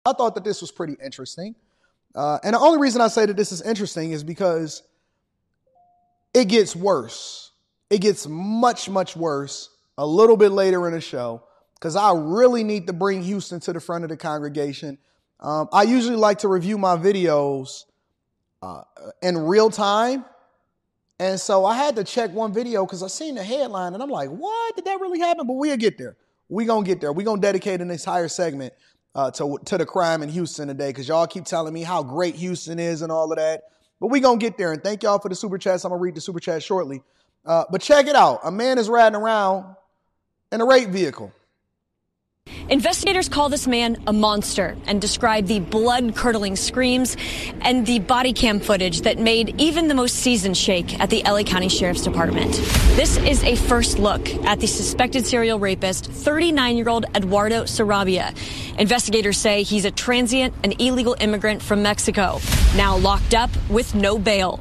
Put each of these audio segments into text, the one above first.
I thought that this was pretty interesting. And the only reason I say that this is interesting is because it gets worse. It gets much, much worse a little bit later in the show because I really need to bring Houston to the front of the congregation. I usually like to review my videos in real time. And so I had to check one video because I seen the headline and I'm like, what? Did that really happen? But we'll get there. We're going to get there. We're going to dedicate an entire segment to the crime in Houston today because y'all keep telling me how great Houston is and all of that. But we're going to get there. And thank y'all for the super chats. I'm going to read the super chat shortly. But check it out. A man is riding around in a rape vehicle. Investigators call this man a monster and describe the blood-curdling screams and the body cam footage that made even the most seasoned shake at the LA County Sheriff's Department. This is a first look at the suspected serial rapist, 39-year-old Eduardo Sarabia. Investigators say he's a transient and illegal immigrant from Mexico, now locked up with no bail.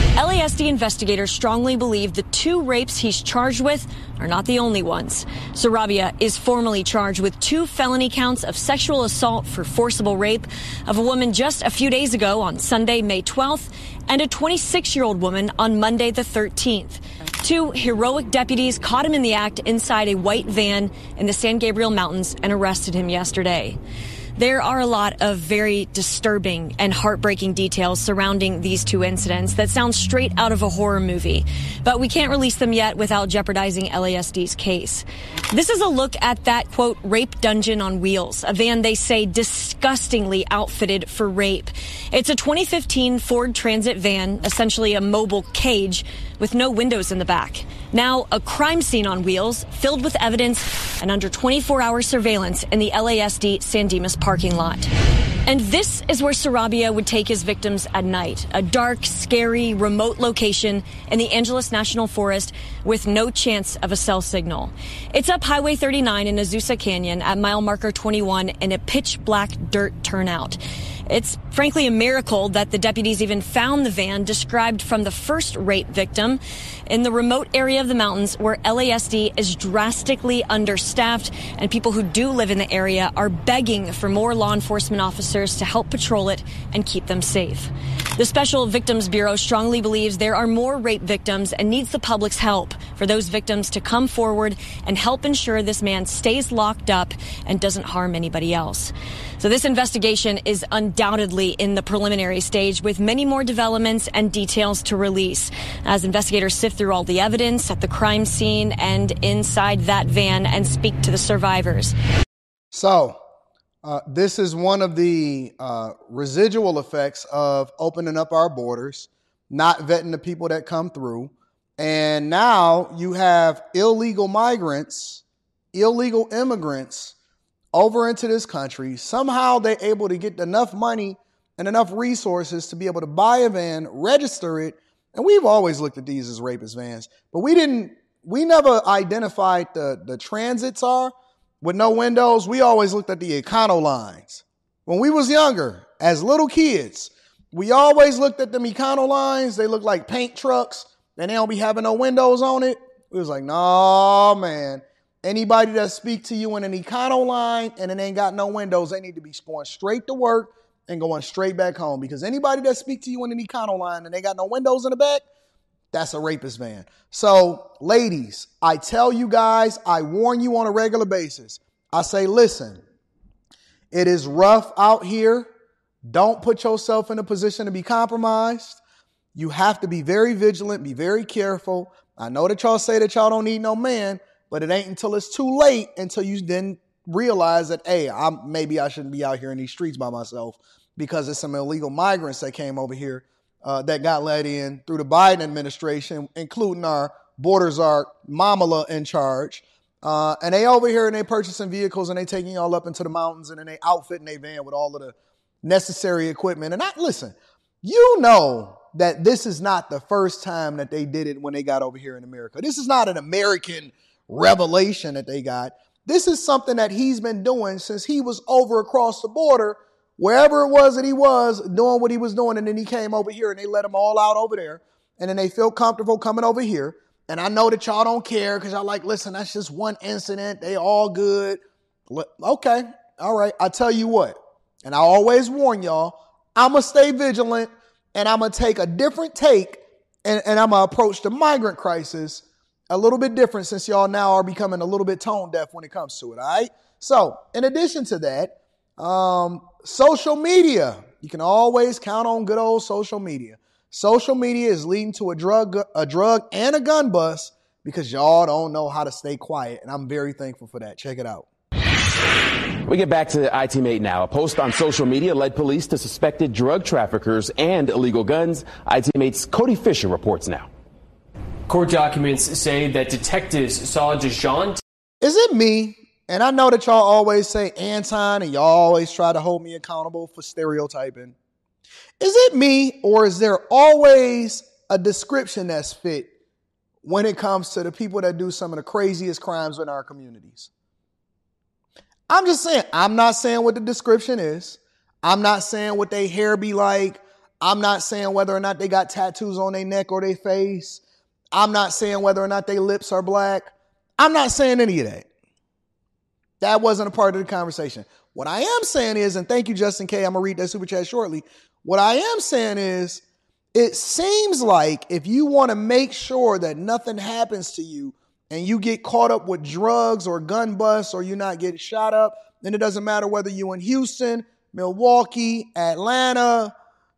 LASD investigators strongly believe the two rapes he's charged with are not the only ones. Sarabia is formally charged with 2 felony counts of sexual assault for forcible rape of a woman just a few days ago on Sunday, May 12th, and a 26-year-old woman on Monday the 13th. 2 heroic deputies caught him in the act inside a white van in the San Gabriel Mountains and arrested him yesterday. There are a lot of very disturbing and heartbreaking details surrounding these 2 incidents that sound straight out of a horror movie, but we can't release them yet without jeopardizing LASD's case. This is a look at that, quote, rape dungeon on wheels, a van they say disgustingly outfitted for rape. It's a 2015 Ford Transit van, essentially a mobile cage with no windows in the back. Now a crime scene on wheels filled with evidence and under 24-hour surveillance in the LASD San Dimas parking lot. And this is where Sarabia would take his victims at night, a dark, scary, remote location in the Angeles National Forest with no chance of a cell signal. It's up Highway 39 in Azusa Canyon at mile marker 21 in a pitch black dirt turnout. It's frankly a miracle that the deputies even found the van described from the first rape victim in the remote area of the mountains where LASD is drastically understaffed and people who do live in the area are begging for more law enforcement officers to help patrol it and keep them safe. The Special Victims Bureau strongly believes there are more rape victims and needs the public's help for those victims to come forward and help ensure this man stays locked up and doesn't harm anybody else. So this investigation is undoubtedly in the preliminary stage with many more developments and details to release as investigators sift through all the evidence at the crime scene and inside that van and speak to the survivors. So this is one of the residual effects of opening up our borders, not vetting the people that come through. And now you have illegal migrants, illegal immigrants over into this country. Somehow they're able to get enough money and enough resources to be able to buy a van, register it. And we've always looked at these as rapist vans, but we never identified the transits are with no windows. We always looked at the Econo lines. When we was younger, as little kids, we always looked at them Econo lines. They look like paint trucks and they don't be having no windows on it. We was like, no, man. Anybody that speak to you in an Econo line and it ain't got no windows, they need to be going straight to work and going straight back home. Because anybody that speak to you in an Econo line and they got no windows in the back, that's a rapist van. So, ladies, I tell you guys, I warn you on a regular basis. I say, listen, it is rough out here. Don't put yourself in a position to be compromised. You have to be very vigilant, be very careful. I know that y'all say that y'all don't need no man, but it ain't until it's too late until you then realize that, hey, maybe I shouldn't be out here in these streets by myself because there's some illegal migrants that came over here that got let in through the Biden administration, including our border czar, Mamala, in charge. And they over here and they purchasing vehicles and they taking y'all up into the mountains and then they outfitting their van with all of the necessary equipment. And listen, you know that this is not the first time that they did it when they got over here in America. This is not an American revelation that they got. This is something that he's been doing since he was over across the border, wherever it was that he was doing what he was doing. And then he came over here and they let him all out over there. And then they feel comfortable coming over here. And I know that y'all don't care because y'all like, listen, that's just one incident. They all good. Okay. All right. I tell you what, and I always warn y'all, I'm going to stay vigilant, and I'm going to take a different take, and I'm going to approach the migrant crisis a little bit different since y'all now are becoming a little bit tone deaf when it comes to it, all right? So, in addition to that, social media. You can always count on good old social media. Social media is leading to a drug and a gun bust because y'all don't know how to stay quiet, and I'm very thankful for that. Check it out. We get back to IT-Mate now. A post on social media led police to suspected drug traffickers and illegal guns. IT-Mate's Cody Fisher reports now. Court documents say that detectives saw Dejon. Is it me? And I know that y'all always say Anton and y'all always try to hold me accountable for stereotyping. Is it me, or is there always a description that's fit when it comes to the people that do some of the craziest crimes in our communities? I'm just saying, I'm not saying what the description is. I'm not saying what their hair be like. I'm not saying whether or not they got tattoos on their neck or their face. I'm not saying whether or not their lips are black. I'm not saying any of that. That wasn't a part of the conversation. What I am saying is, and thank you, Justin K. I'm going to read that super chat shortly. What I am saying is, it seems like if you want to make sure that nothing happens to you and you get caught up with drugs or gun busts or you not get shot up, then it doesn't matter whether you're in Houston, Milwaukee, Atlanta,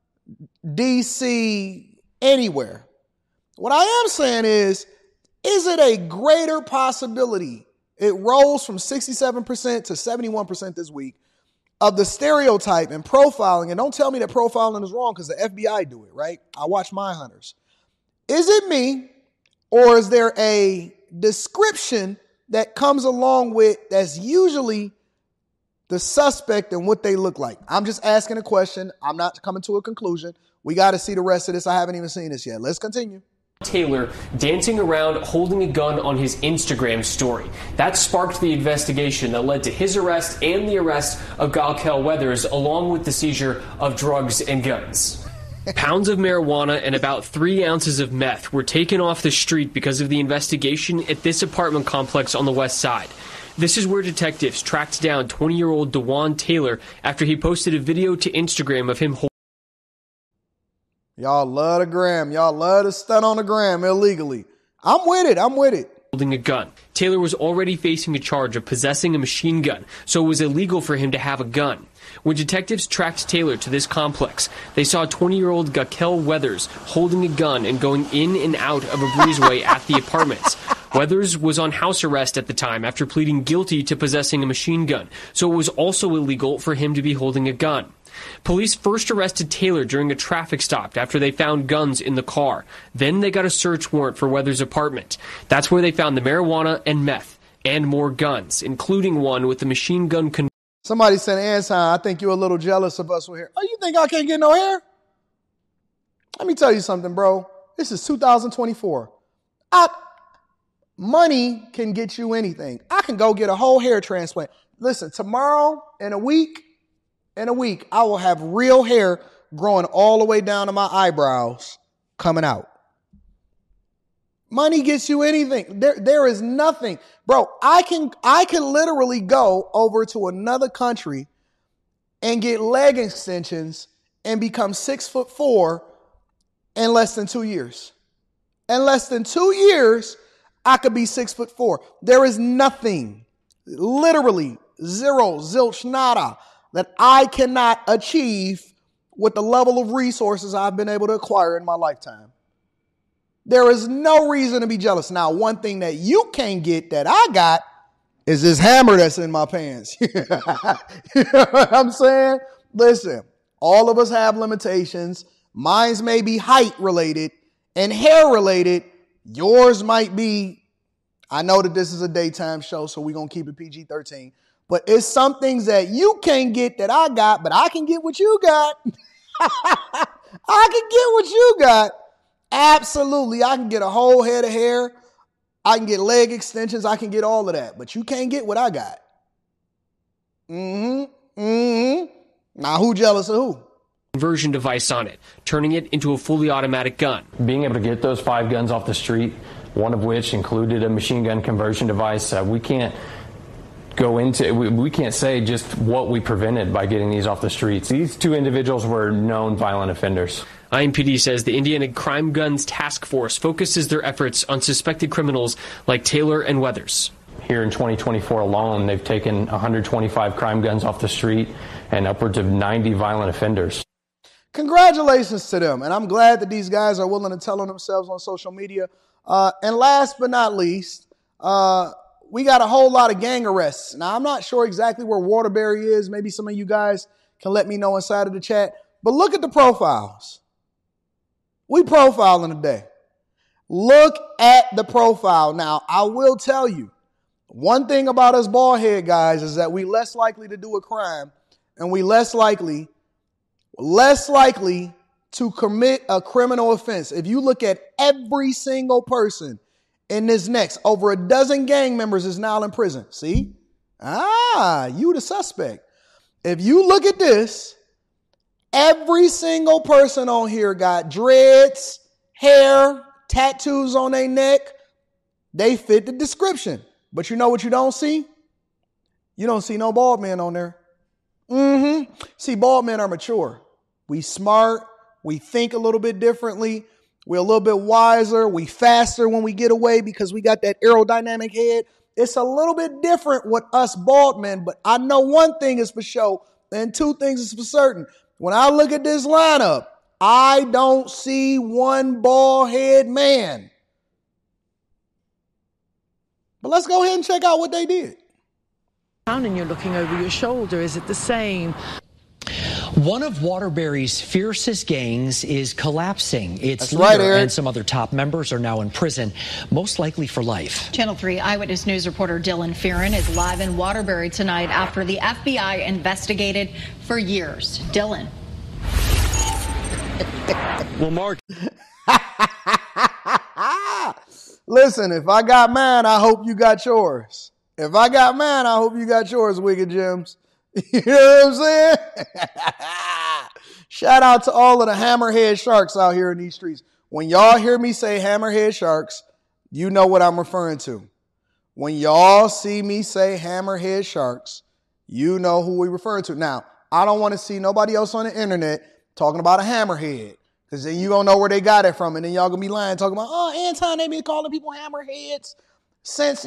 DC, anywhere. What I am saying is it a greater possibility? It rose from 67% to 71% this week of the stereotype and profiling. And don't tell me that profiling is wrong because the FBI do it, right? I watch Mindhunters. Is it me, or is there a description that comes along with that's usually the suspect and what they look like? I'm just asking a question. I'm not coming to a conclusion. We got to see the rest of this. I haven't even seen this yet. Let's continue. Taylor dancing around holding a gun on his Instagram story. That sparked the investigation that led to his arrest and the arrest of Galkel Weathers, along with the seizure of drugs and guns. Pounds of marijuana and about 3 ounces of meth were taken off the street because of the investigation at this apartment complex on the west side. This is where detectives tracked down 20-year-old DeJuan Taylor after he posted a video to Instagram of him holding. Y'all love the gram. Y'all love to stunt on the gram illegally. I'm with it. Holding a gun. Taylor was already facing a charge of possessing a machine gun, so it was illegal for him to have a gun. When detectives tracked Taylor to this complex, they saw 20-year-old Galkel Weathers holding a gun and going in and out of a breezeway at the apartments. Weathers was on house arrest at the time after pleading guilty to possessing a machine gun, so it was also illegal for him to be holding a gun. Police first arrested Taylor during a traffic stop after they found guns in the car. Then they got a search warrant for Weathers' apartment. That's where they found the marijuana and meth and more guns, including one with the machine gun. Somebody said, Anton, I think you're a little jealous of us with hair. Oh, you think I can't get no hair? Let me tell you something, bro. This is 2024. Money can get you anything. I can go get a whole hair transplant. Listen, tomorrow, in a week, I will have real hair growing all the way down to my eyebrows coming out. Money gets you anything. There is nothing. Bro, I can literally go over to another country and get leg extensions and become 6'4" in less than 2 years. In less than 2 years, I could be 6'4". There is nothing, literally zero, zilch, nada, that I cannot achieve with the level of resources I've been able to acquire in my lifetime. There is no reason to be jealous. Now, one thing that you can't get that I got is this hammer that's in my pants. You know what I'm saying? Listen, all of us have limitations. Mine's may be height related and hair related. Yours might be, I know that this is a daytime show, so we're going to keep it PG-13. But it's some things that you can't get that I got, but I can get what you got. I can get what you got. Absolutely. I can get a whole head of hair. I can get leg extensions. I can get all of that. But you can't get what I got. Now, who jealous of who? Conversion device on it, turning it into a fully automatic gun. Being able to get those 5 guns off the street, one of which included a machine gun conversion device, we can't go into, we can't say just what we prevented by getting these off the streets. These two individuals were known violent offenders. IMPD says the Indiana Crime Guns Task Force focuses their efforts on suspected criminals like Taylor and Weathers. Here in 2024 alone, they've taken 125 crime guns off the street and upwards of 90 violent offenders. Congratulations to them. And I'm glad that these guys are willing to tell on themselves on social media. And last but not least, we got a whole lot of gang arrests. Now, I'm not sure exactly where Waterbury is. Maybe some of you guys can let me know inside of the chat. But look at the profiles. We profiling today. Look at the profile. Now, I will tell you, one thing about us bald head guys is that we less likely to do a crime, and we less likely to commit a criminal offense. If you look at every single person in this next, over a dozen gang members is now in prison. See? You the suspect. If you look at this, every single person on here got dreads, hair, tattoos on their neck. They fit the description. But you know what you don't see? You don't see no bald men on there. See, bald men are mature. We smart. We think a little bit differently. We're a little bit wiser. We faster when we get away because we got that aerodynamic head. It's a little bit different with us bald men, but I know one thing is for sure and two things is for certain. When I look at this lineup, I don't see one bald head man. But let's go ahead and check out what they did. And you're looking over your shoulder. Is it the same? One of Waterbury's fiercest gangs is collapsing. Its leader right, and some other top members are now in prison, most likely for life. Channel 3 Eyewitness News reporter Dylan Fearon is live in Waterbury tonight after the FBI investigated for years. Dylan. Well, Mark. Listen, if I got mine, I hope you got yours. If I got mine, I hope you got yours, Wicked Gems. You know what I'm saying? Shout out to all of the hammerhead sharks out here in these streets. When y'all hear me say hammerhead sharks, you know what I'm referring to. When y'all see me say hammerhead sharks, you know who we refer to. Now, I don't want to see nobody else on the internet talking about a hammerhead. Because then you don't know where they got it from. And then y'all going to be lying, talking about, Anton, they been calling people hammerheads since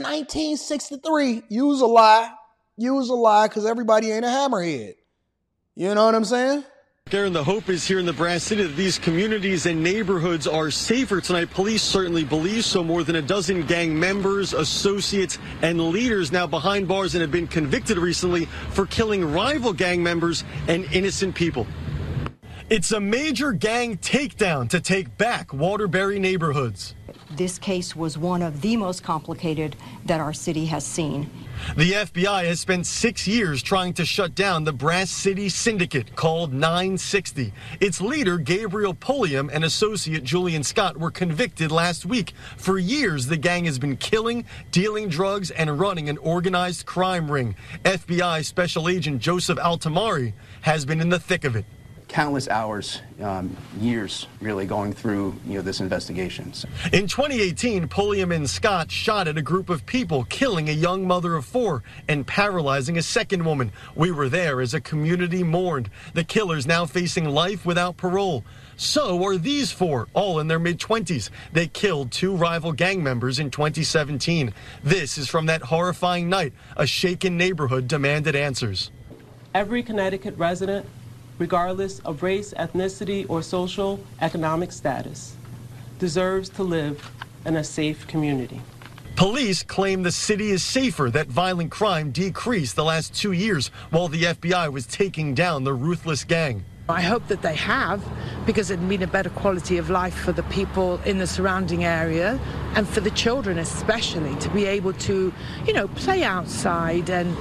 1963. Use a lie, because everybody ain't a hammerhead. You know what I'm saying? Darren, the hope is here in the Brass City that these communities and neighborhoods are safer tonight. Police certainly believe so. More than a dozen gang members, associates, and leaders now behind bars and have been convicted recently for killing rival gang members and innocent people. It's a major gang takedown to take back Waterbury neighborhoods. This case was one of the most complicated that our city has seen. The FBI has spent 6 years trying to shut down the Brass City Syndicate, called 960. Its leader, Gabriel Pulliam, and associate Julian Scott were convicted last week. For years, the gang has been killing, dealing drugs, and running an organized crime ring. FBI Special Agent Joseph Altamari has been in the thick of it. Countless hours, years, really, going through this investigation. In 2018, Pulliam and Scott shot at a group of people, killing a young mother of 4 and paralyzing a second woman. We were there as a community mourned. The killers now facing life without parole. So are these 4, all in their mid-20s. They killed 2 rival gang members in 2017. This is from that horrifying night. A shaken neighborhood demanded answers. Every Connecticut resident, regardless of race, ethnicity, or social economic status, deserves to live in a safe community. Police claim the city is safer, that violent crime decreased the last 2 years while the FBI was taking down the ruthless gang. I hope that they have, because it'd mean a better quality of life for the people in the surrounding area and for the children especially, to be able to, play outside and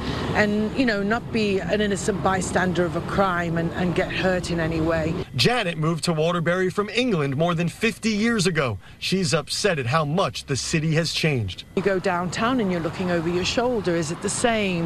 not be an innocent bystander of a crime and get hurt in any way. Janet moved to Waterbury from England more than 50 years ago. She's upset at how much the city has changed. You go downtown and you're looking over your shoulder. Is it the same?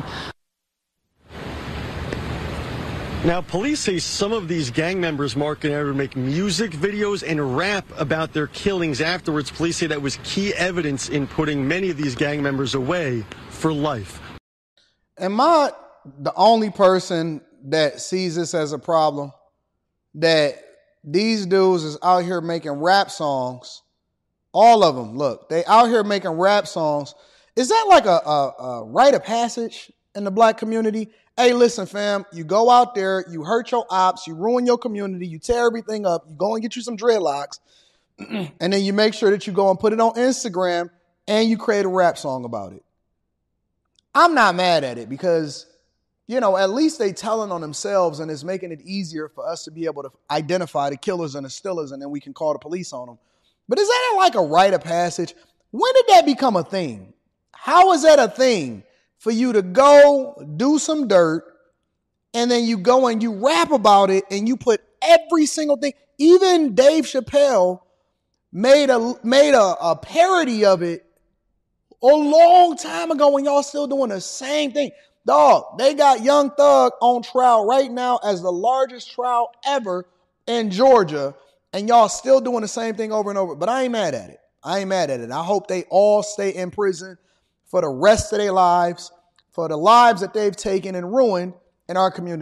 Now, police say some of these gang members, Mark and Aaron, make music videos and rap about their killings afterwards. Police say that was key evidence in putting many of these gang members away for life. am I the only person that sees this as a problem? That these dudes is out here making rap songs. All of them, look, they out here making rap songs. Is that like a rite of passage in the black community? Hey, listen, fam, you go out there, you hurt your ops, you ruin your community, you tear everything up, you go and get you some dreadlocks, and then you make sure that you go and put it on Instagram and you create a rap song about it. I'm not mad at it because, you know, at least they telling on themselves and it's making it easier for us to be able to identify the killers and the stealers, and then we can call the police on them. But is that like a rite of passage? When did that become a thing? How is that a thing for you to go do some dirt and then you go and you rap about it and you put every single thing? Even Dave Chappelle made a parody of it a long time ago when y'all still doing the same thing. Dog, they got Young Thug on trial right now as the largest trial ever in Georgia, and y'all still doing the same thing over and over. But I ain't mad at it. I hope they all stay in prison for the rest of their lives, for the lives that they've taken and ruined in our community.